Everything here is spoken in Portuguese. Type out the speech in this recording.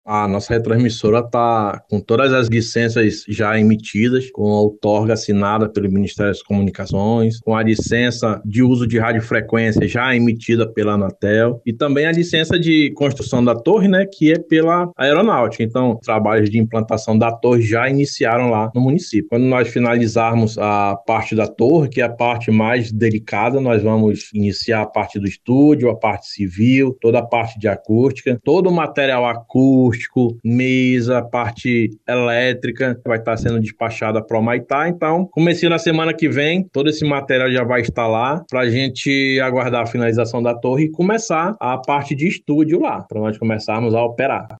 A nossa retransmissora está com todas as licenças já emitidas, com a outorga assinada pelo Ministério das Comunicações, com a licença de uso de radiofrequência já emitida pela Anatel e também a licença de construção da torre, né, que é pela Aeronáutica. Então, trabalhos de implantação da torre já iniciaram lá no município. Quando nós finalizarmos a parte da torre, que é a parte mais delicada, nós vamos iniciar a parte do estúdio, a parte civil, toda a parte de acústica, todo o material acústico, mesa, parte elétrica, vai estar sendo despachada para o Humaitá. Então, comecei na semana que vem, todo esse material já vai estar lá para a gente aguardar a finalização da torre e começar a parte de estúdio lá, para nós começarmos a operar.